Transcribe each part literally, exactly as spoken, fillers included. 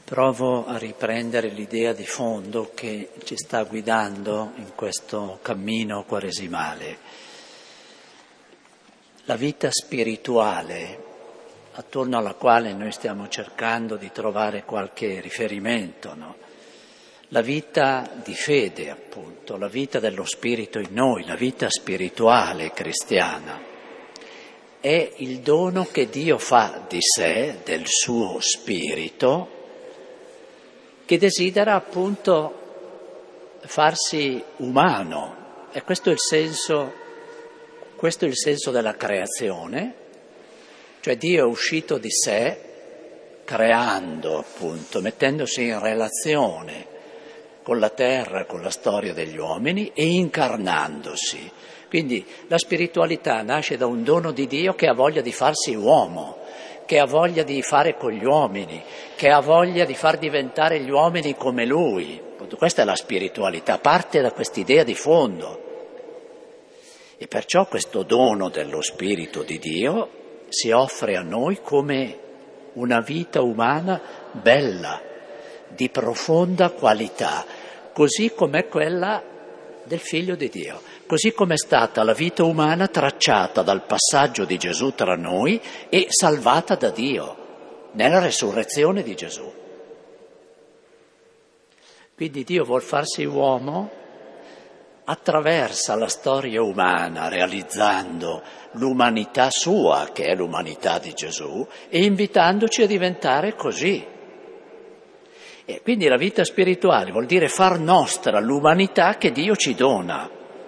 Provo a riprendere l'idea di fondo che ci sta guidando in questo cammino quaresimale. La vita spirituale, attorno alla quale noi stiamo cercando di trovare qualche riferimento, no? La vita di fede, appunto, la vita dello spirito in noi, la vita spirituale cristiana, è il dono che Dio fa di sé, del suo spirito, che desidera appunto farsi umano. E questo è il senso, questo è il senso della creazione, cioè Dio è uscito di sé, creando appunto, mettendosi in relazione con la terra, con la storia degli uomini e incarnandosi. Quindi la spiritualità nasce da un dono di Dio che ha voglia di farsi uomo, che ha voglia di fare con gli uomini, che ha voglia di far diventare gli uomini come Lui. Questa è la spiritualità, parte da quest'idea di fondo. E perciò questo dono dello Spirito di Dio si offre a noi come una vita umana bella, di profonda qualità, così come quella del Figlio di Dio, così come è stata la vita umana tracciata dal passaggio di Gesù tra noi e salvata da Dio nella resurrezione di Gesù. Quindi Dio vuol farsi uomo, attraversa la storia umana realizzando l'umanità sua, che è l'umanità di Gesù, e invitandoci a diventare così. E quindi la vita spirituale vuol dire far nostra l'umanità che Dio ci dona.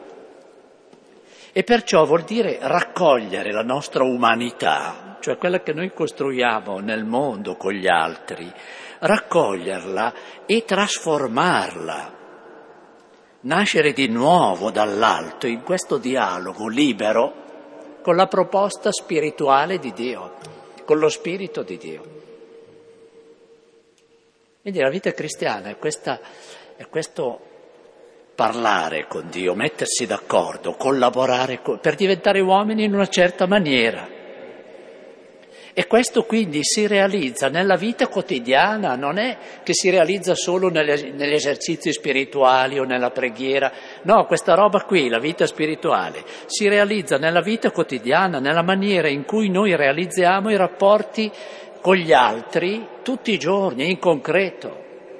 E perciò vuol dire raccogliere la nostra umanità, cioè quella che noi costruiamo nel mondo con gli altri, raccoglierla e trasformarla, nascere di nuovo dall'alto in questo dialogo libero con la proposta spirituale di Dio, con lo Spirito di Dio. Quindi la vita cristiana è, questa, è questo parlare con Dio, mettersi d'accordo, collaborare con, per diventare uomini in una certa maniera. E questo quindi si realizza nella vita quotidiana, non è che si realizza solo nelle, negli esercizi spirituali o nella preghiera. No, questa roba qui, la vita spirituale, si realizza nella vita quotidiana, nella maniera in cui noi realizziamo i rapporti con gli altri tutti i giorni, in concreto.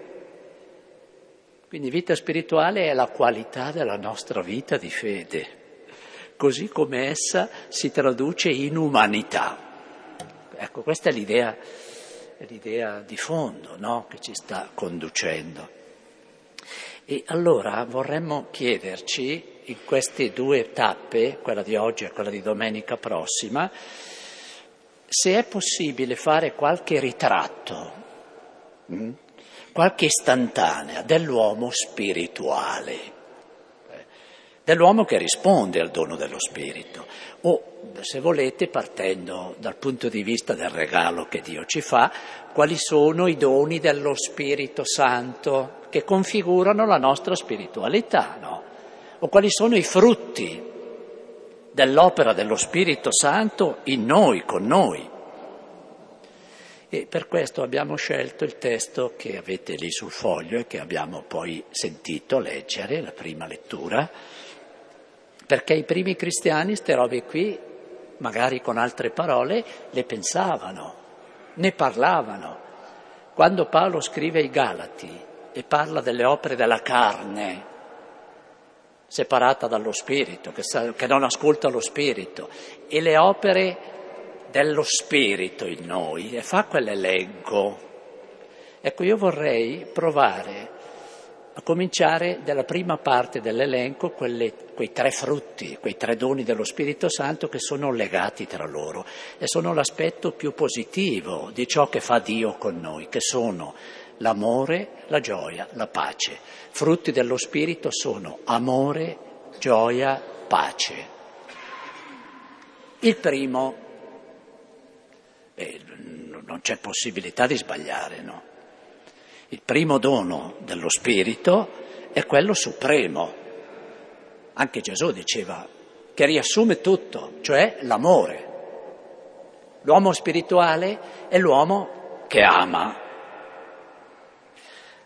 Quindi vita spirituale è la qualità della nostra vita di fede, così come essa si traduce in umanità. Ecco, questa è l'idea, è l'idea di fondo, no? Che ci sta conducendo. E allora vorremmo chiederci, in queste due tappe, quella di oggi e quella di domenica prossima, se è possibile fare qualche ritratto, mh? qualche istantanea dell'uomo spirituale, eh? dell'uomo che risponde al dono dello Spirito, o se volete, partendo dal punto di vista del regalo che Dio ci fa, quali sono i doni dello Spirito Santo che configurano la nostra spiritualità, no? O quali sono i frutti dell'opera dello Spirito Santo in noi, con noi. E per questo abbiamo scelto il testo che avete lì sul foglio e che abbiamo poi sentito leggere, la prima lettura, perché i primi cristiani ste robe qui, magari con altre parole, le pensavano, ne parlavano. Quando Paolo scrive ai Galati e parla delle opere della carne, separata dallo Spirito, che, sa, che non ascolta lo Spirito, e le opere dello Spirito in noi, e fa quell'elenco. Ecco, io vorrei provare a cominciare dalla prima parte dell'elenco, quelle, quei tre frutti, quei tre doni dello Spirito Santo che sono legati tra loro e sono l'aspetto più positivo di ciò che fa Dio con noi, che sono l'amore, la gioia, la pace. Frutti dello Spirito sono amore, gioia, pace. Il primo, eh, non c'è possibilità di sbagliare, no? Il primo dono dello Spirito è quello supremo. Anche Gesù diceva che riassume tutto, cioè l'amore. L'uomo spirituale è l'uomo che ama.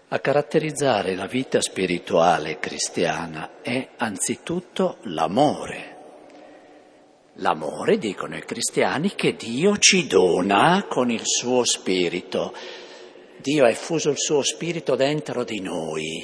A caratterizzare la vita spirituale cristiana è anzitutto l'amore. L'amore, dicono i cristiani, che Dio ci dona con il suo spirito. Dio ha effuso il suo spirito dentro di noi,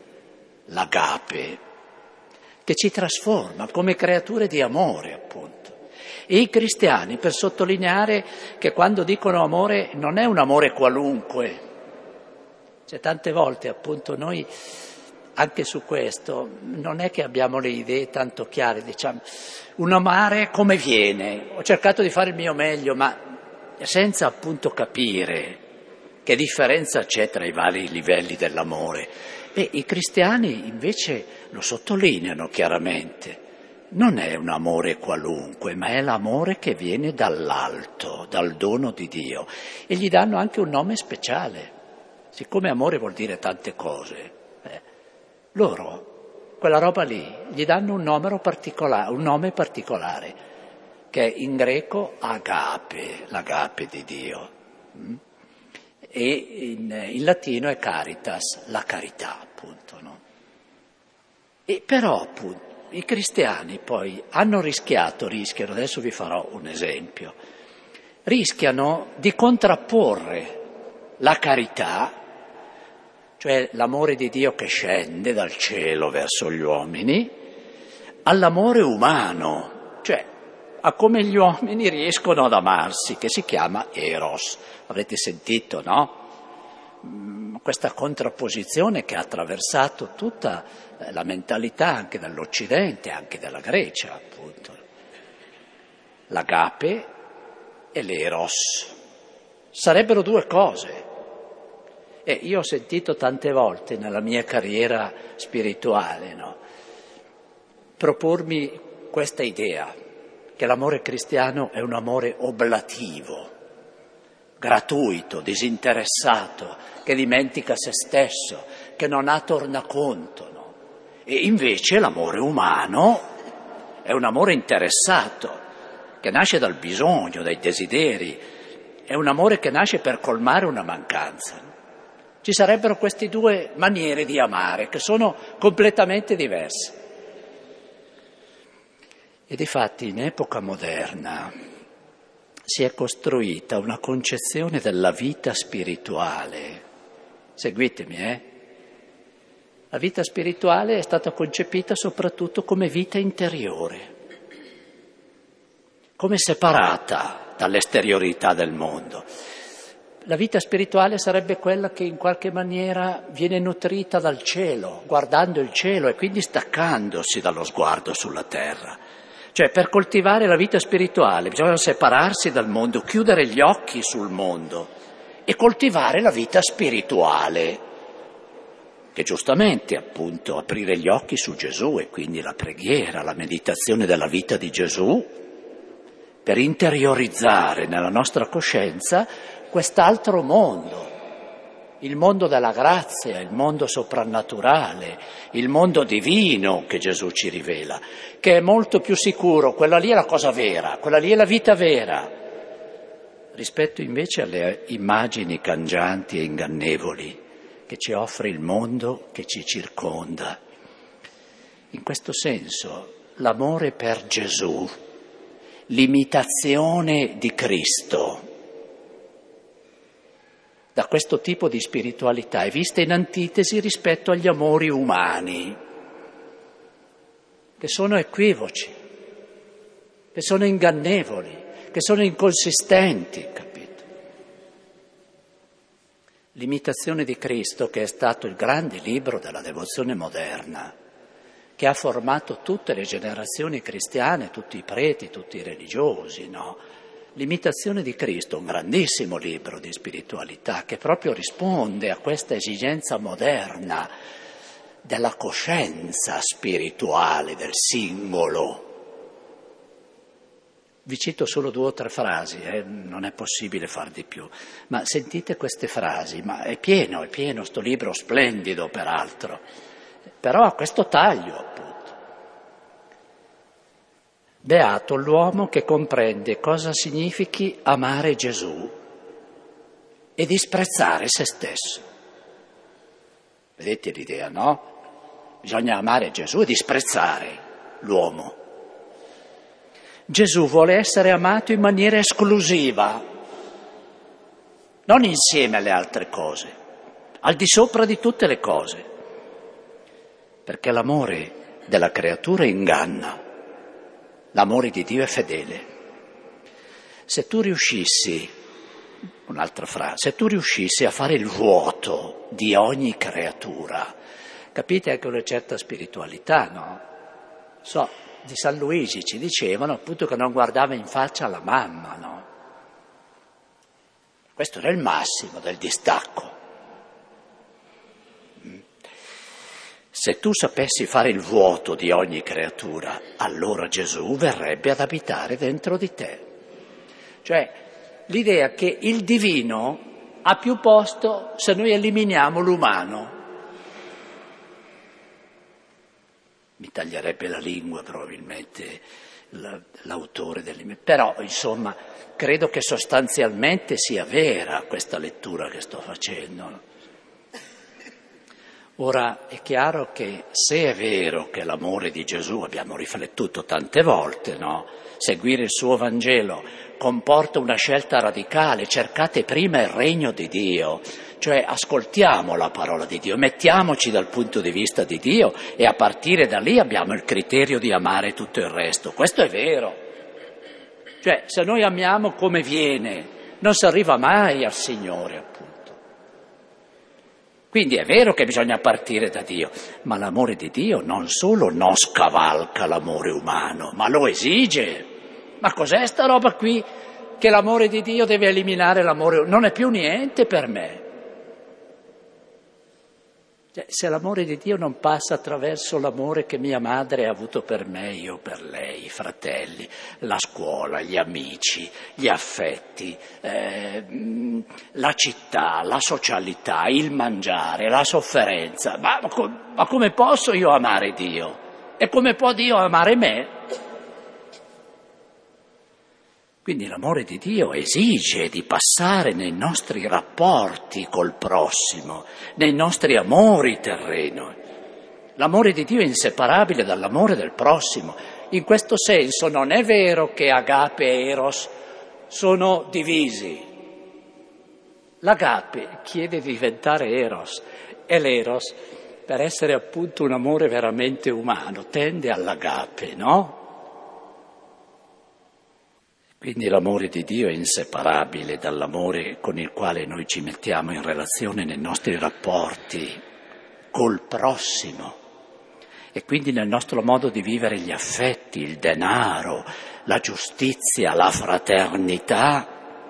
l'agape, che ci trasforma come creature di amore, appunto. E i cristiani, per sottolineare che quando dicono amore non è un amore qualunque. Cioè, tante volte, appunto, noi anche su questo non è che abbiamo le idee tanto chiare, diciamo, un amare come viene. Ho cercato di fare il mio meglio, ma senza appunto capire che differenza c'è tra i vari livelli dell'amore. E i cristiani invece lo sottolineano chiaramente. Non è un amore qualunque, ma è l'amore che viene dall'alto, dal dono di Dio. E gli danno anche un nome speciale. Siccome amore vuol dire tante cose, eh, loro, quella roba lì, gli danno un nome particolare, un nome particolare, che è in greco agape, l'agape di Dio. Mm? E in, in latino è caritas, la carità, appunto, no? E però, appunto, i cristiani poi hanno rischiato, rischiano, adesso vi farò un esempio, rischiano di contrapporre la carità, cioè l'amore di Dio che scende dal cielo verso gli uomini, all'amore umano, cioè a come gli uomini riescono ad amarsi, che si chiama eros. Avrete sentito, no? Questa contrapposizione che ha attraversato tutta la mentalità anche dell'Occidente, anche della Grecia, appunto. L'agape e l'eros. Sarebbero due cose. E io ho sentito tante volte nella mia carriera spirituale, no, propormi questa idea, che l'amore cristiano è un amore oblativo, gratuito, disinteressato, che dimentica se stesso, che non ha tornaconto, no? E invece l'amore umano è un amore interessato, che nasce dal bisogno, dai desideri, è un amore che nasce per colmare una mancanza. Ci sarebbero queste due maniere di amare che sono completamente diverse. E difatti in epoca moderna si è costruita una concezione della vita spirituale. Seguitemi, eh? La vita spirituale è stata concepita soprattutto come vita interiore, come separata dall'esteriorità del mondo. La vita spirituale sarebbe quella che in qualche maniera viene nutrita dal cielo, guardando il cielo e quindi staccandosi dallo sguardo sulla terra. Cioè, per coltivare la vita spirituale bisogna separarsi dal mondo, chiudere gli occhi sul mondo e coltivare la vita spirituale, che giustamente appunto aprire gli occhi su Gesù e quindi la preghiera, la meditazione della vita di Gesù, per interiorizzare nella nostra coscienza quest'altro mondo, il mondo della grazia, il mondo soprannaturale, il mondo divino che Gesù ci rivela, che è molto più sicuro, quella lì è la cosa vera, quella lì è la vita vera, rispetto invece alle immagini cangianti e ingannevoli che ci offre il mondo che ci circonda. In questo senso, l'amore per Gesù, l'imitazione di Cristo, da questo tipo di spiritualità è vista in antitesi rispetto agli amori umani, che sono equivoci, che sono ingannevoli, che sono inconsistenti, capito? L'imitazione di Cristo, che è stato il grande libro della devozione moderna, che ha formato tutte le generazioni cristiane, tutti i preti, tutti i religiosi, no? L'imitazione di Cristo, un grandissimo libro di spiritualità che proprio risponde a questa esigenza moderna della coscienza spirituale del singolo. Vi cito solo due o tre frasi, eh? Non è possibile far di più, ma sentite queste frasi, ma è pieno, è pieno, sto libro splendido peraltro, però ha questo taglio appunto. Beato l'uomo che comprende cosa significhi amare Gesù e disprezzare se stesso. Vedete l'idea, no? Bisogna amare Gesù e disprezzare l'uomo. Gesù vuole essere amato in maniera esclusiva, non insieme alle altre cose, al di sopra di tutte le cose, perché l'amore della creatura inganna, l'amore di Dio è fedele. Se tu riuscissi, un'altra frase, se tu riuscissi a fare il vuoto di ogni creatura, capite anche una certa spiritualità, no? So, di San Luigi ci dicevano appunto che non guardava in faccia la mamma, no? Questo era il massimo del distacco. Se tu sapessi fare il vuoto di ogni creatura, allora Gesù verrebbe ad abitare dentro di te. Cioè, l'idea che il divino ha più posto se noi eliminiamo l'umano. Mi taglierebbe la lingua probabilmente l'autore delle... Però, insomma, credo che sostanzialmente sia vera questa lettura che sto facendo. Ora, è chiaro che se è vero che l'amore di Gesù, abbiamo riflettuto tante volte, no? Seguire il suo Vangelo comporta una scelta radicale, cercate prima il regno di Dio, cioè ascoltiamo la parola di Dio, mettiamoci dal punto di vista di Dio e a partire da lì abbiamo il criterio di amare tutto il resto. Questo è vero. Cioè, se noi amiamo come viene, non si arriva mai al Signore, appunto. Quindi è vero che bisogna partire da Dio, ma l'amore di Dio non solo non scavalca l'amore umano, ma lo esige. Ma cos'è sta roba qui? Che l'amore di Dio deve eliminare l'amore umano? Non è più niente per me. Cioè, se l'amore di Dio non passa attraverso l'amore che mia madre ha avuto per me, io per lei, i fratelli, la scuola, gli amici, gli affetti, eh, la città, la socialità, il mangiare, la sofferenza, ma, ma come posso io amare Dio? E come può Dio amare me? Quindi l'amore di Dio esige di passare nei nostri rapporti col prossimo, nei nostri amori terreni. L'amore di Dio è inseparabile dall'amore del prossimo. In questo senso non è vero che agape e eros sono divisi. L'agape chiede di diventare eros e l'eros, per essere appunto un amore veramente umano, tende all'agape, no? Quindi l'amore di Dio è inseparabile dall'amore con il quale noi ci mettiamo in relazione nei nostri rapporti col prossimo e quindi nel nostro modo di vivere gli affetti, il denaro, la giustizia, la fraternità.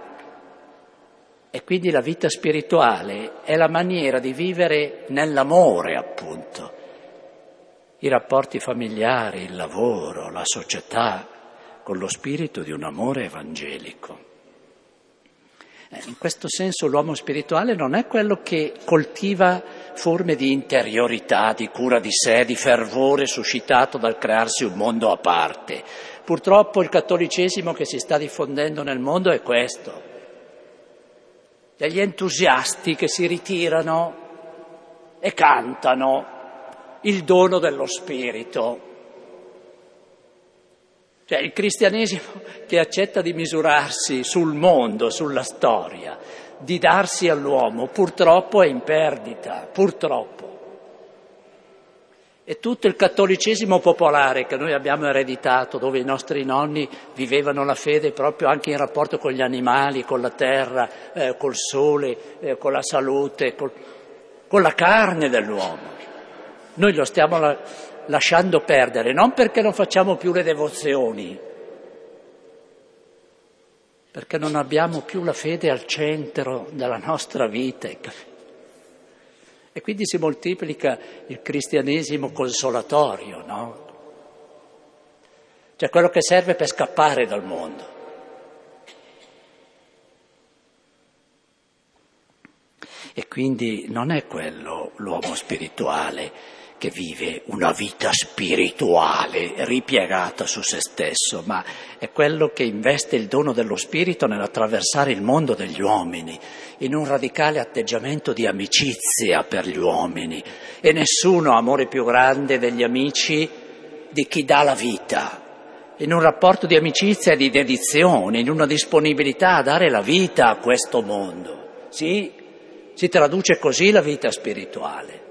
E quindi la vita spirituale è la maniera di vivere nell'amore, appunto. I rapporti familiari, il lavoro, la società, con lo spirito di un amore evangelico. In questo senso l'uomo spirituale non è quello che coltiva forme di interiorità, di cura di sé, di fervore suscitato dal crearsi un mondo a parte. Purtroppo il cattolicesimo che si sta diffondendo nel mondo è questo. Degli entusiasti che si ritirano e cantano il dono dello spirito. Cioè il cristianesimo che accetta di misurarsi sul mondo, sulla storia, di darsi all'uomo, purtroppo è in perdita, purtroppo. E tutto il cattolicesimo popolare che noi abbiamo ereditato, dove i nostri nonni vivevano la fede proprio anche in rapporto con gli animali, con la terra, eh, col sole, eh, con la salute, col, con la carne dell'uomo. Noi lo stiamo la, lasciando perdere, non perché non facciamo più le devozioni, perché non abbiamo più la fede al centro della nostra vita. E quindi si moltiplica il cristianesimo consolatorio, no? Cioè quello che serve per scappare dal mondo. E quindi non è quello l'uomo spirituale che vive una vita spirituale ripiegata su se stesso, ma è quello che investe il dono dello spirito nell'attraversare il mondo degli uomini, in un radicale atteggiamento di amicizia per gli uomini. E nessuno ha amore più grande degli amici di chi dà la vita, in un rapporto di amicizia e di dedizione, in una disponibilità a dare la vita a questo mondo. Sì, si traduce così la vita spirituale.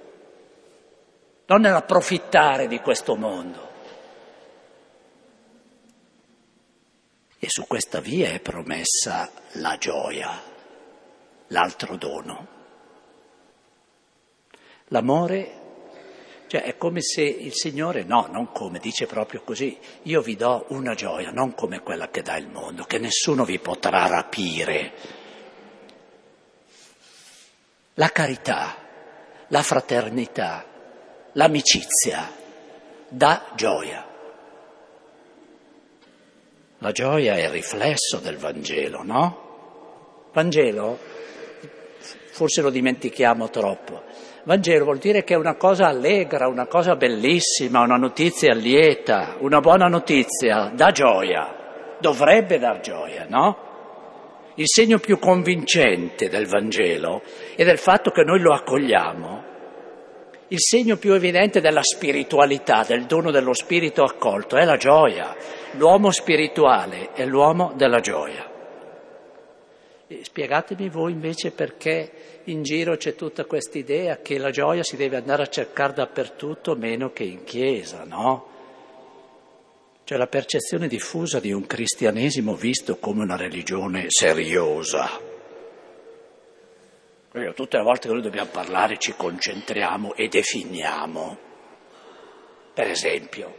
Non nell'approfittare di questo mondo. E su questa via è promessa la gioia, l'altro dono. L'amore, cioè è come se il Signore, no, non come, dice proprio così, io vi do una gioia, non come quella che dà il mondo, che nessuno vi potrà rapire. La carità, la fraternità, l'amicizia dà gioia. La gioia è il riflesso del Vangelo, no? Vangelo, forse lo dimentichiamo troppo, Vangelo vuol dire che è una cosa allegra, una cosa bellissima, una notizia lieta, una buona notizia, dà gioia, dovrebbe dar gioia, no? Il segno più convincente del Vangelo è del fatto che noi lo accogliamo. Il segno più evidente della spiritualità, del dono dello spirito accolto, è la gioia. L'uomo spirituale è l'uomo della gioia. E spiegatemi voi invece perché in giro c'è tutta questa idea che la gioia si deve andare a cercare dappertutto meno che in chiesa, no? C'è la percezione diffusa di un cristianesimo visto come una religione seriosa. Tutte le volte che noi dobbiamo parlare ci concentriamo e definiamo. Per esempio,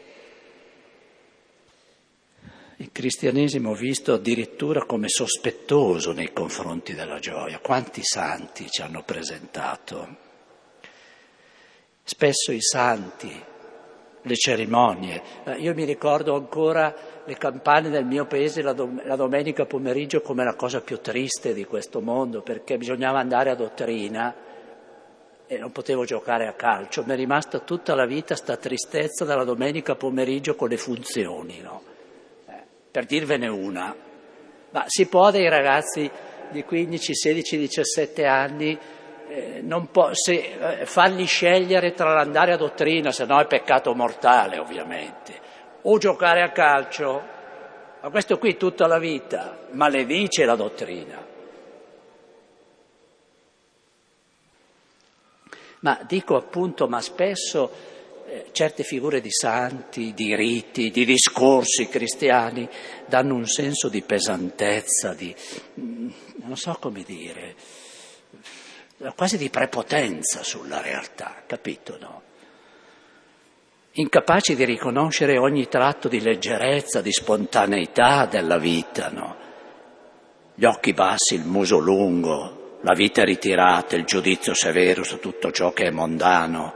il cristianesimo visto addirittura come sospettoso nei confronti della gioia. Quanti santi ci hanno presentato? Spesso i santi, le cerimonie. Io mi ricordo ancora le campane del mio paese la, dom- la domenica pomeriggio come la cosa più triste di questo mondo, perché bisognava andare a dottrina e non potevo giocare a calcio. Mi è rimasta tutta la vita sta tristezza della domenica pomeriggio con le funzioni, no? Eh, per dirvene una. Ma si può dei ragazzi di quindici, sedici, diciassette anni eh, non può, se, eh, fargli scegliere tra l'andare a dottrina, se no è peccato mortale ovviamente, o giocare a calcio, ma questo qui tutta la vita maledice la dottrina. Ma dico appunto, ma spesso eh, certe figure di santi, di riti, di discorsi cristiani danno un senso di pesantezza, di, non so come dire, quasi di prepotenza sulla realtà, capito, no? Incapaci di riconoscere ogni tratto di leggerezza, di spontaneità della vita, no? Gli occhi bassi, il muso lungo, la vita ritirata, il giudizio severo su tutto ciò che è mondano.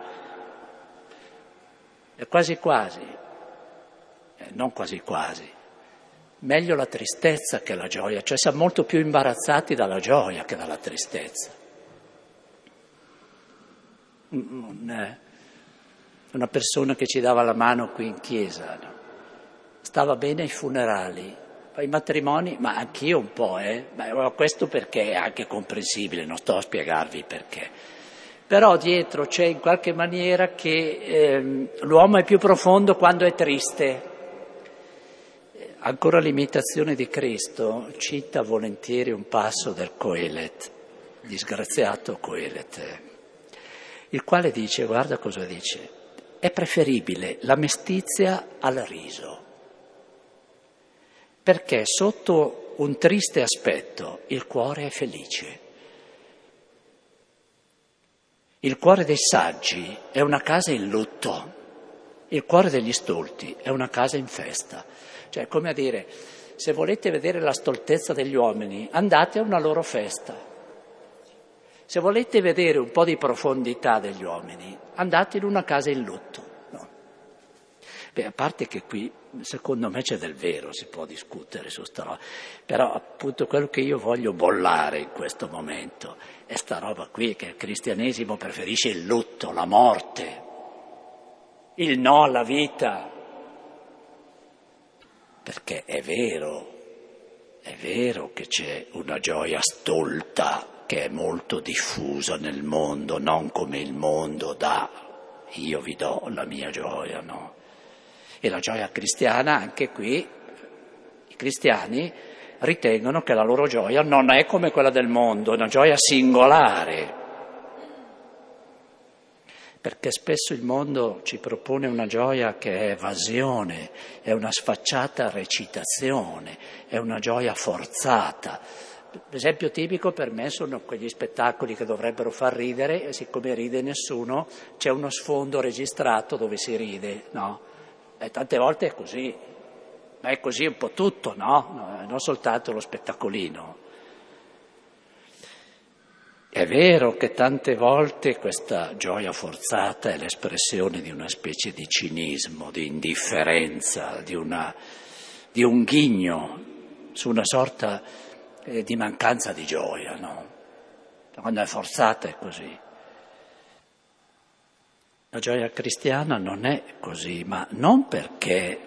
E quasi quasi, eh, non quasi quasi, meglio la tristezza che la gioia, cioè siamo molto più imbarazzati dalla gioia che dalla tristezza. Un, una persona che ci dava la mano qui in chiesa, no? Stava bene ai funerali, ai matrimoni, ma anch'io un po', eh? Ma questo perché è anche comprensibile, non sto a spiegarvi perché. Però dietro c'è in qualche maniera che ehm, l'uomo è più profondo quando è triste. Ancora l'imitazione di Cristo cita volentieri un passo del Coelet, disgraziato Coelet, il quale dice, guarda cosa dice, è preferibile la mestizia al riso, perché sotto un triste aspetto il cuore è felice. Il cuore dei saggi è una casa in lutto, il cuore degli stolti è una casa in festa. Cioè, come a dire, se volete vedere la stoltezza degli uomini, andate a una loro festa. Se volete vedere un po' di profondità degli uomini, andate in una casa in lutto. No. Beh, a parte che qui secondo me c'è del vero, si può discutere su sta roba, però appunto quello che io voglio bollare in questo momento è sta roba qui, che il cristianesimo preferisce il lutto, la morte, il no alla vita, perché è vero, è vero che c'è una gioia stolta che è molto diffusa nel mondo, non come il mondo dà, io vi do la mia gioia, no? E la gioia cristiana, anche qui, i cristiani ritengono che la loro gioia non è come quella del mondo, è una gioia singolare, perché spesso il mondo ci propone una gioia che è evasione, è una sfacciata recitazione, è una gioia forzata. L'esempio tipico per me sono quegli spettacoli che dovrebbero far ridere e siccome ride nessuno c'è uno sfondo registrato dove si ride, no? E tante volte è così, ma è così un po' tutto, no? Non soltanto lo spettacolino. È vero che tante volte questa gioia forzata è l'espressione di una specie di cinismo, di indifferenza, di, una, di un ghigno su una sorta eh, di mancanza di gioia, no? Quando è forzata è così. La gioia cristiana non è così, ma non perché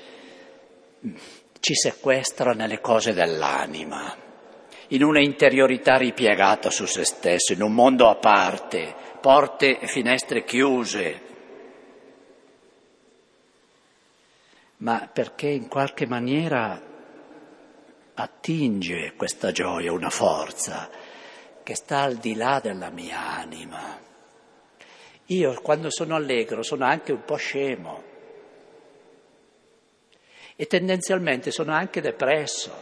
ci sequestra nelle cose dell'anima, in una interiorità ripiegata su se stesso, in un mondo a parte, porte e finestre chiuse, ma perché in qualche maniera attinge questa gioia una forza che sta al di là della mia anima. Io quando sono allegro sono anche un po' scemo e tendenzialmente sono anche depresso.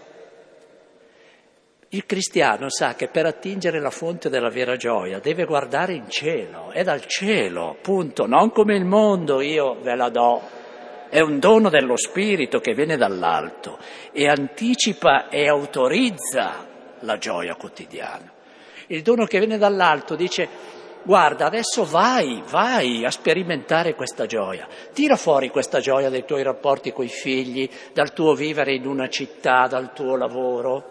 Il cristiano sa che per attingere la fonte della vera gioia deve guardare in cielo, è dal cielo, punto, non come il mondo io ve la do, è un dono dello Spirito che viene dall'alto e anticipa e autorizza la gioia quotidiana. Il dono che viene dall'alto dice: guarda, adesso vai, vai a sperimentare questa gioia. Tira fuori questa gioia dai tuoi rapporti coi figli, dal tuo vivere in una città, dal tuo lavoro.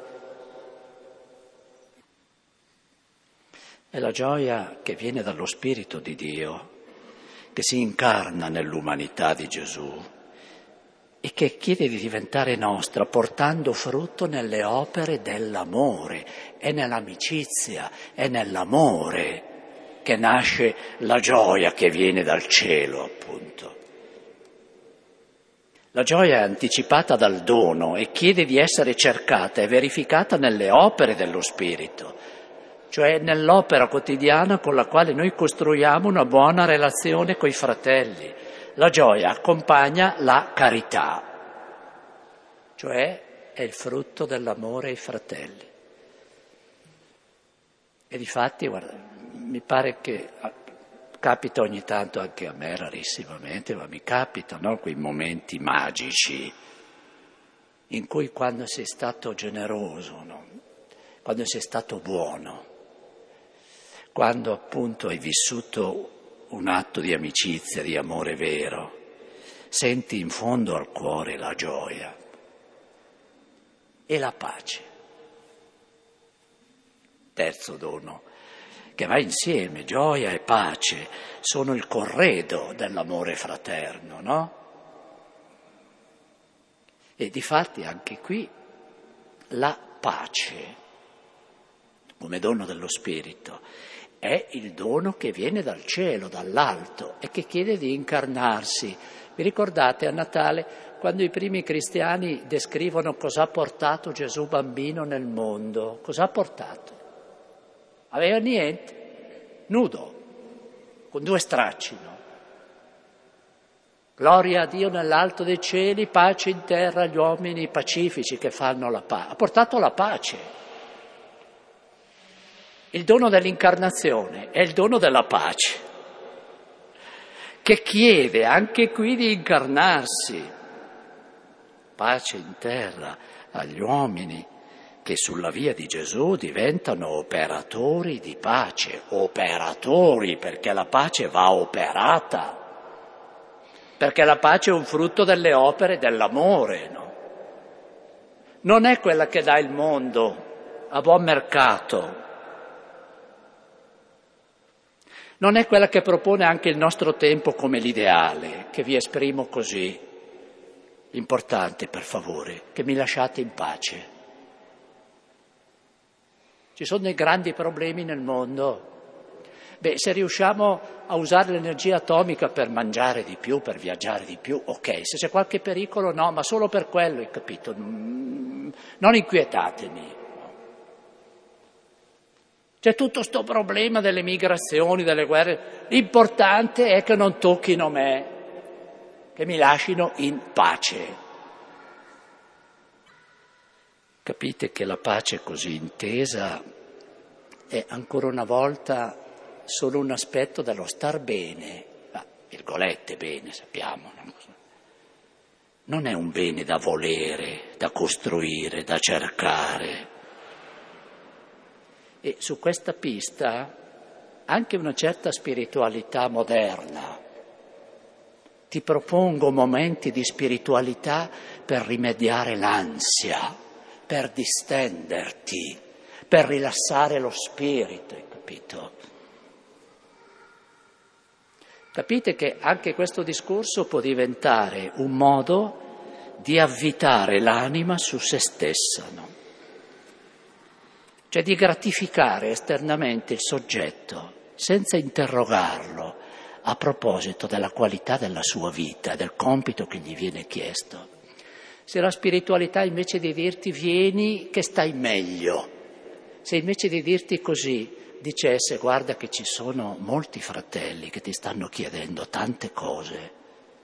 È la gioia che viene dallo Spirito di Dio, che si incarna nell'umanità di Gesù e che chiede di diventare nostra portando frutto nelle opere dell'amore. È nell'amicizia, è nell'amore che nasce la gioia che viene dal cielo, appunto. La gioia è anticipata dal dono e chiede di essere cercata e verificata nelle opere dello Spirito, cioè nell'opera quotidiana con la quale noi costruiamo una buona relazione coi fratelli. La gioia accompagna la carità, cioè è il frutto dell'amore ai fratelli. E difatti, guarda, mi pare che capita ogni tanto anche a me, rarissimamente, ma mi capita, no? Quei momenti magici in cui quando sei stato generoso, no? Quando sei stato buono, quando appunto hai vissuto un atto di amicizia, di amore vero, senti in fondo al cuore la gioia e la pace. Terzo dono, che va insieme, gioia e pace, sono il corredo dell'amore fraterno, no? E difatti anche qui la pace, come dono dello Spirito, è il dono che viene dal cielo, dall'alto, e che chiede di incarnarsi. Vi ricordate a Natale, quando i primi cristiani descrivono cosa ha portato Gesù bambino nel mondo? Cosa ha portato? Aveva niente, nudo, con due stracci, no? Gloria a Dio nell'alto dei cieli, pace in terra agli uomini pacifici che fanno la pace. Ha portato la pace. Il dono dell'incarnazione è il dono della pace, che chiede anche qui di incarnarsi. Pace in terra agli uomini che sulla via di Gesù diventano operatori di pace, operatori perché la pace va operata. perché la pace è un frutto delle opere dell'amore, no? Non è quella che dà il mondo a buon mercato, non è quella che propone anche il nostro tempo come l'ideale, che vi esprimo così. L'importante, per favore, che mi lasciate in pace. Ci sono dei grandi problemi nel mondo. Beh, se riusciamo a usare l'energia atomica per mangiare di più, per viaggiare di più, ok. Se c'è qualche pericolo, no, ma solo per quello, hai capito? Non inquietatemi. C'è tutto sto problema delle migrazioni, delle guerre. L'importante è che non tocchino me, che mi lasciino in pace. Capite che la pace così intesa è ancora una volta solo un aspetto dello star bene, ma virgolette bene, sappiamo. No? Non è un bene da volere, da costruire, da cercare. E su questa pista anche una certa spiritualità moderna. Ti propongo momenti di spiritualità per rimediare l'ansia, per distenderti, per rilassare lo spirito, hai capito? Capite che anche questo discorso può diventare un modo di avvitare l'anima su se stessa, no? Cioè di gratificare esternamente il soggetto senza interrogarlo a proposito della qualità della sua vita, del compito che gli viene chiesto. Se la spiritualità invece di dirti vieni che stai meglio, se invece di dirti così dicesse guarda che ci sono molti fratelli che ti stanno chiedendo tante cose,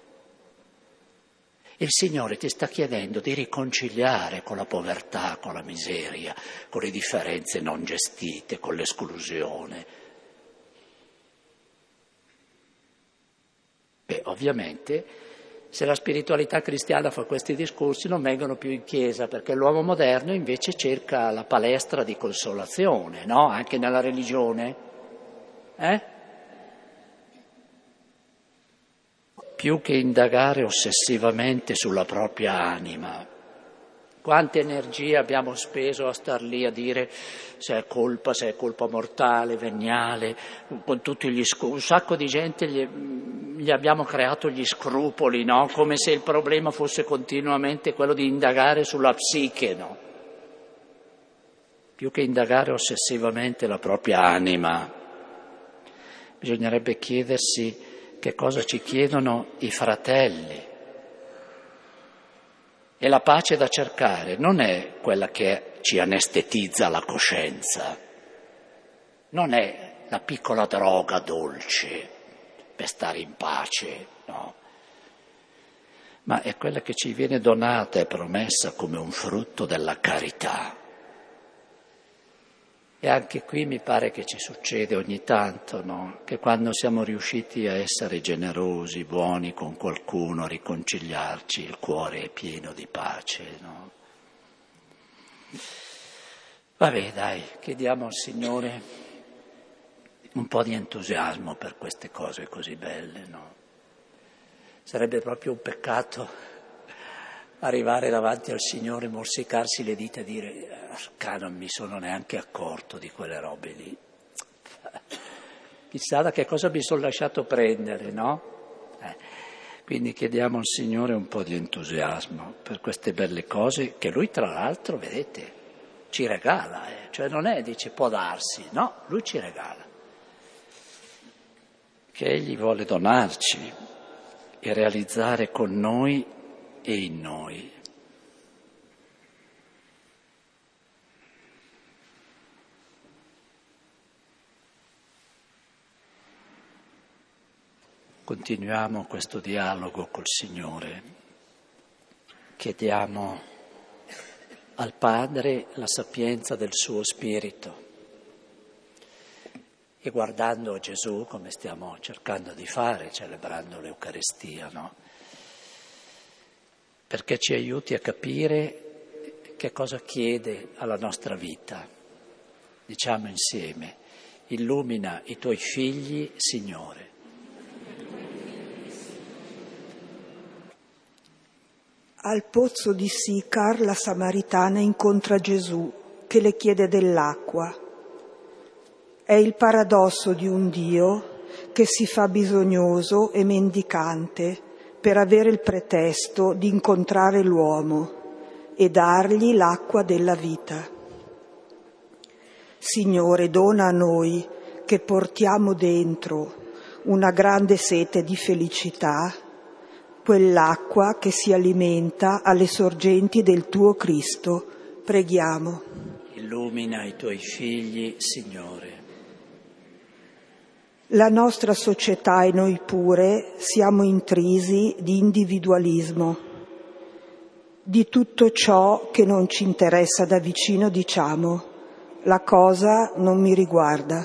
il Signore ti sta chiedendo di riconciliare con la povertà, con la miseria, con le differenze non gestite, con l'esclusione. Beh, ovviamente, se la spiritualità cristiana fa questi discorsi non vengono più in chiesa, perché l'uomo moderno invece cerca la palestra di consolazione, no? Anche nella religione. Eh? Più che indagare ossessivamente sulla propria anima. Quante energie abbiamo speso a star lì a dire se è colpa, se è colpa mortale, veniale, con tutti gli scrupoli. Un sacco di gente gli, gli abbiamo creato gli scrupoli, no? Come se il problema fosse continuamente quello di indagare sulla psiche, no? Più che indagare ossessivamente la propria anima, bisognerebbe chiedersi che cosa ci chiedono i fratelli. E la pace da cercare non è quella che ci anestetizza la coscienza, non è la piccola droga dolce per stare in pace, no? Ma è quella che ci viene donata e promessa come un frutto della carità. E anche qui mi pare che ci succede ogni tanto, no? Che quando siamo riusciti a essere generosi, buoni con qualcuno, a riconciliarci, il cuore è pieno di pace, no? Vabbè, dai, chiediamo al Signore un po' di entusiasmo per queste cose così belle, no? Sarebbe proprio un peccato arrivare davanti al Signore, morsicarsi le dita e dire «Arca, non mi sono neanche accorto di quelle robe lì». Chissà da che cosa mi sono lasciato prendere, no? Eh, quindi chiediamo al Signore un po' di entusiasmo per queste belle cose che Lui, tra l'altro, vedete, ci regala. Eh. Cioè non è, dice, può darsi, no, Lui ci regala. Che Egli vuole donarci e realizzare con noi e in noi. Continuiamo questo dialogo col Signore, chiediamo al Padre la sapienza del suo Spirito e guardando a Gesù, come stiamo cercando di fare, celebrando l'Eucaristia, no? Perché ci aiuti a capire che cosa chiede alla nostra vita. Diciamo insieme, illumina i tuoi figli, Signore. Al pozzo di Sicar la Samaritana incontra Gesù che le chiede dell'acqua. È il paradosso di un Dio che si fa bisognoso e mendicante per avere il pretesto di incontrare l'uomo e dargli l'acqua della vita. Signore, dona a noi che portiamo dentro una grande sete di felicità, quell'acqua che si alimenta alle sorgenti del tuo Cristo. Preghiamo. Illumina i tuoi figli, Signore. La nostra società e noi pure siamo intrisi di individualismo. Di tutto ciò che non ci interessa da vicino diciamo: la cosa non mi riguarda.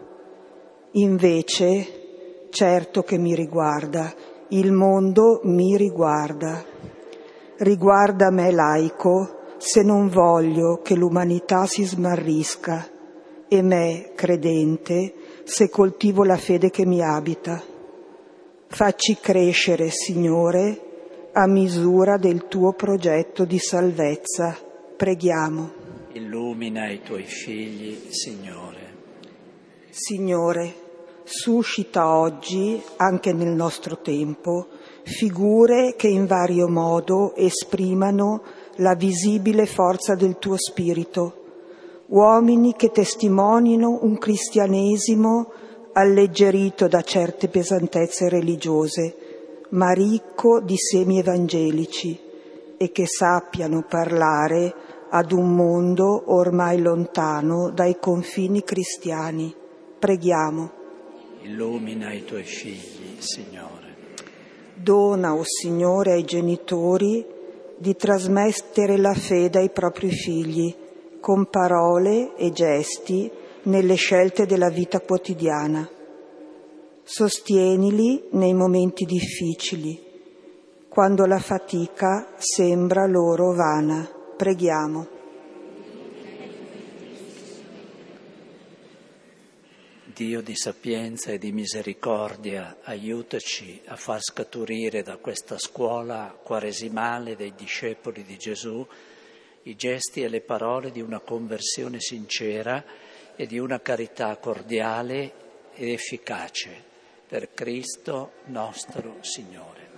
Invece, certo che mi riguarda, il mondo mi riguarda. Riguarda me laico se non voglio che l'umanità si smarrisca, e me credente se coltivo la fede che mi abita. Facci crescere, Signore, a misura del tuo progetto di salvezza. Preghiamo. Illumina i tuoi figli, Signore. Signore, suscita oggi, anche nel nostro tempo, figure che in vario modo esprimano la visibile forza del tuo spirito, uomini che testimonino un cristianesimo alleggerito da certe pesantezze religiose, ma ricco di semi evangelici, e che sappiano parlare ad un mondo ormai lontano dai confini cristiani. Preghiamo. Illumina i tuoi figli, Signore. Dona, o Signore, ai genitori di trasmettere la fede ai propri figli con parole e gesti nelle scelte della vita quotidiana. Sostienili nei momenti difficili, quando la fatica sembra loro vana. Preghiamo. Dio di sapienza e di misericordia, aiutaci a far scaturire da questa scuola quaresimale dei discepoli di Gesù i gesti e le parole di una conversione sincera e di una carità cordiale ed efficace per Cristo nostro Signore.